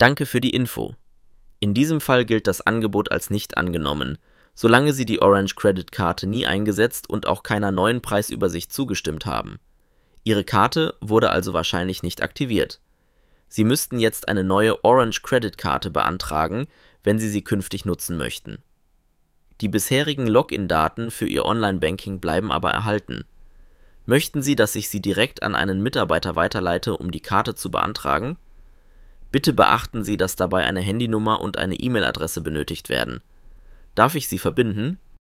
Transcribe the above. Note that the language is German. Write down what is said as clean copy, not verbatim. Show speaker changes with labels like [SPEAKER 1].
[SPEAKER 1] Danke für die Info. In diesem Fall gilt das Angebot als nicht angenommen, solange Sie die Orange Credit Karte nie eingesetzt und auch keiner neuen Preisübersicht zugestimmt haben. Ihre Karte wurde also wahrscheinlich nicht aktiviert. Sie müssten jetzt eine neue Orange Credit Karte beantragen, wenn Sie sie künftig nutzen möchten. Die bisherigen Login-Daten für Ihr Online-Banking bleiben aber erhalten. Möchten Sie, dass ich Sie direkt an einen Mitarbeiter weiterleite, um die Karte zu beantragen? Bitte beachten Sie, dass dabei eine Handynummer und eine E-Mail-Adresse benötigt werden. Darf ich Sie verbinden?